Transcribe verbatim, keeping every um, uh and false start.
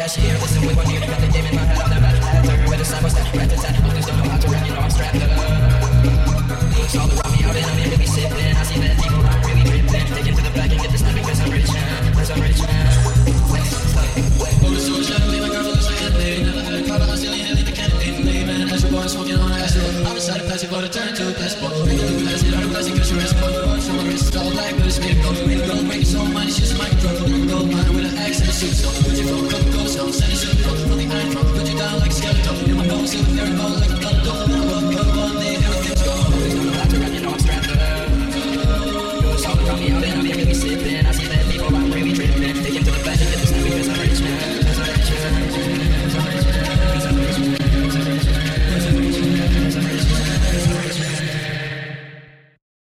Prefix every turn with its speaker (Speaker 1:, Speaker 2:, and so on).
Speaker 1: cashier. Listen with one ear, got the game in my head. I'm the best actor with a side by step, rat tat tat. Hookers don't know how to rap, you know I'm strapped up. Looks all around me out and I'm here really sipping. I see that people aren't really dripping. Take it to the back and get the snap because I'm rich now. Cause I'm rich now. Over so gently, my girl looks like a lady. Never had a car, but I'm still in the candy. Man, as you're born smoking on acid. I'm inside a plastic, but I turn to a passport. Make it look like I see her plastic, cause you're as cold. So my wrist is all black, but it's made of gold.